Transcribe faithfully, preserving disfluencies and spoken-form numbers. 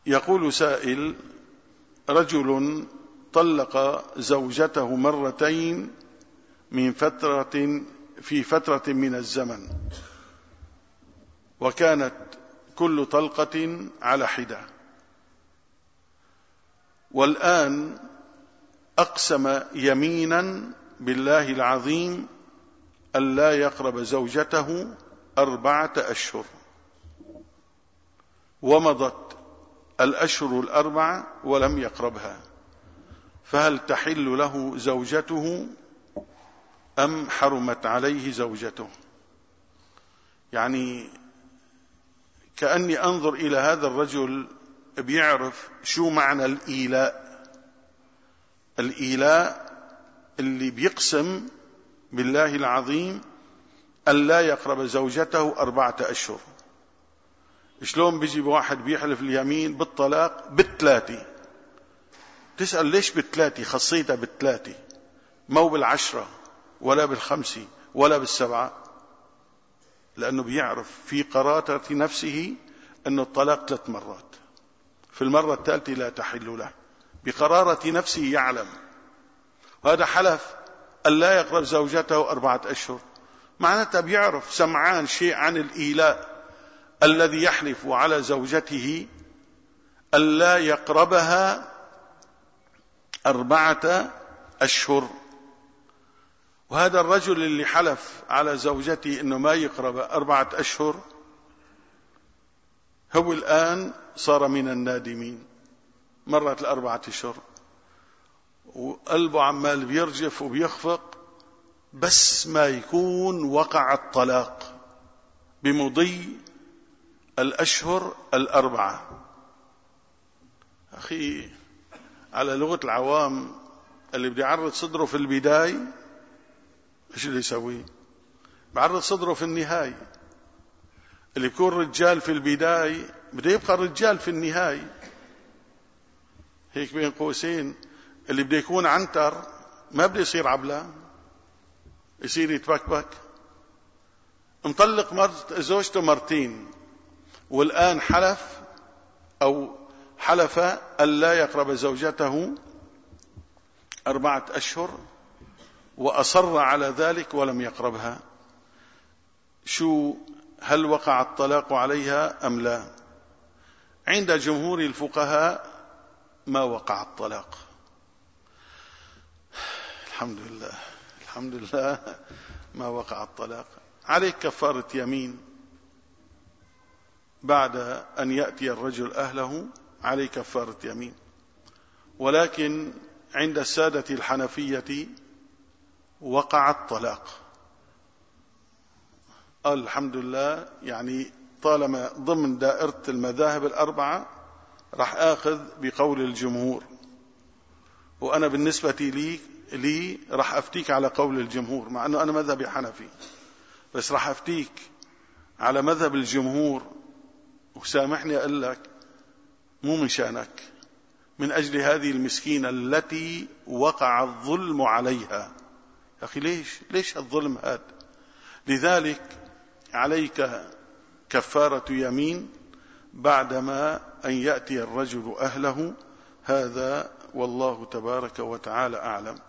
يقول سائل: رجل طلق زوجته مرتين من فترة في فترة من الزمن، وكانت كل طلقة على حدة، والآن أقسم يمينا بالله العظيم ألا يقرب زوجته أربعة أشهر، ومضت الأشهر الأربعة ولم يقربها، فهل تحل له زوجته أم حرمت عليه زوجته؟ يعني كأني أنظر إلى هذا الرجل بيعرف شو معنى الإيلاء. الإيلاء اللي بيقسم بالله العظيم أن لا يقرب زوجته أربعة أشهر. شلون بيجي بواحد بيحلف اليمين بالطلاق بالثلاثة، تسأل ليش بالثلاثة خصيتها بالثلاثة مو بالعشرة ولا بالخمسة ولا بالسبعة؟ لأنه بيعرف في قرارة نفسه أن الطلاق ثلاث مرات، في المرة الثالثة لا تحل له، بقرارة نفسه يعلم. وهذا حلف أن لا يقرب زوجته أربعة أشهر، معناتها بيعرف سمعان شيء عن الإيلاء الذي يحلف على زوجته أن لا يقربها أربعة أشهر. وهذا الرجل اللي حلف على زوجته أنه ما يقرب أربعة أشهر هو الآن صار من النادمين. مرت الأربعة أشهر وقلبه عمال بيرجف وبيخفق، بس ما يكون وقع الطلاق بمضي الأشهر الأربعة. أخي، على لغة العوام اللي بده يعرض صدره في البداية ايش اللي يسويه؟ بعرض صدره في النهاية. اللي بيكون رجال في البداية بده يبقى رجال في النهاية. هيك بين قوسين اللي بده يكون عنتر ما بده يصير عبلة، يصير يتبكبك. مطلق مرت زوجته مرتين، والآن حلف أو حلف ألا يقرب زوجته أربعة أشهر وأصر على ذلك ولم يقربها. شو، هل وقع الطلاق عليها أم لا؟ عند جمهور الفقهاء ما وقع الطلاق. الحمد لله الحمد لله ما وقع الطلاق. عليك كفارة يمين بعد أن يأتي الرجل أهله، عليه كفارة يمين. ولكن عند السادة الحنفية وقع الطلاق. قال الحمد لله، يعني طالما ضمن دائرة المذاهب الأربعة راح آخذ بقول الجمهور، وأنا بالنسبة لي لي راح أفتيك على قول الجمهور، مع أنه أنا مذهبي حنفي، بس راح أفتيك على مذهب الجمهور. وسامحني أقول لك مو من شأنك، من أجل هذه المسكينة التي وقع الظلم عليها. يا أخي ليش ليش الظلم هذا؟ لذلك عليك كفارة يمين بعدما أن يأتي الرجل أهله. هذا والله تبارك وتعالى أعلم.